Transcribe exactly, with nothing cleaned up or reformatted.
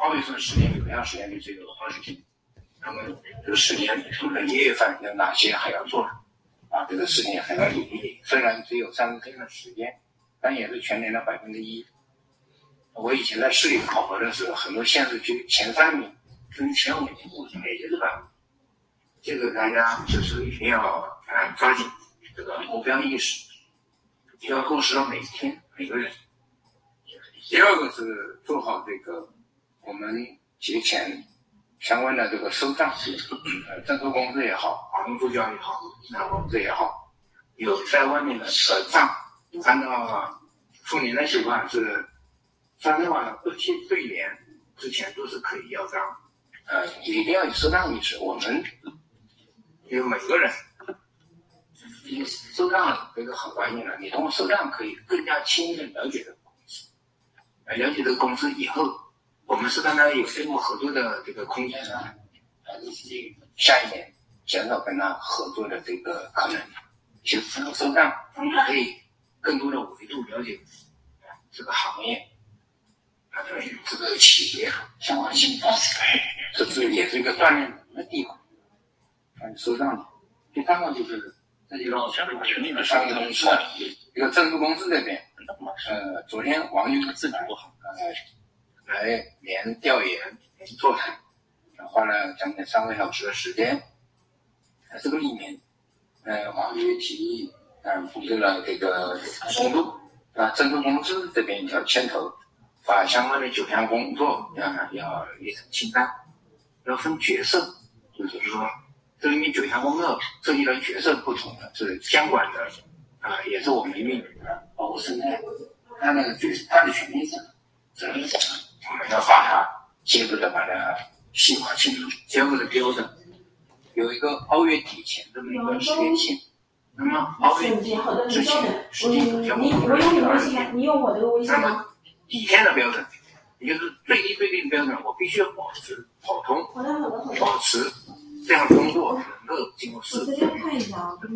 二月份十天有效时间就只有二十天，那么这个十天我们一月份有哪些还要做啊？这个事情还要努力，虽然只有三十天的时间，但也是全年的百分之一。我以前在市里考核的时候，很多县市区前三名甚至前五名也就是百分之一，这个大家就是一定要啊抓紧这个目标意识，要落实到每天每个人。第二个是做好这个我们节前相关的这个收账，呃，政府工资也好，劳动助教也好，职场工资也好，有在外面的呃账，按照去年的情况是三十万不贴对联之前都是可以要账，呃，一定要有收账意识。我们有每个人，你收账这个很关键的，你通过收账可以更加轻易的了解这个公司，了解这个公司以后，我们是跟他有深入合作的这个空间啊，呃，以及下一年减少跟他合作的这个可能。其实通过收账可以更多的维度了解这个行业。对这个企业相关情况，这是也是一个锻炼人的地方。嗯，收账。第三个就是这几个商业公司，一个政府公司这边，呃，昨天王玉自己不好，呃，来连调研、连座谈，花了将近三个小时的时间。在这个里面，呃，王玉提议，嗯、呃，布置了这个工作，啊，政府公司这边要牵头。把相关的九项工作啊要列成清单，要分角色，就是说这里面九项工作涉及的角色不同的，是监管的啊，也是我们运营的，包括生态，它那个角色它的权利是责任是，我们要把它进一步的把它细化清楚，结合的标准，有一个二月底前这么一个时间线。那么二月底之前实际九项工作是二十天，那么底线的标准，也就是最低最低的标准，我必须要保持跑通，保持这样工作能够经过适度。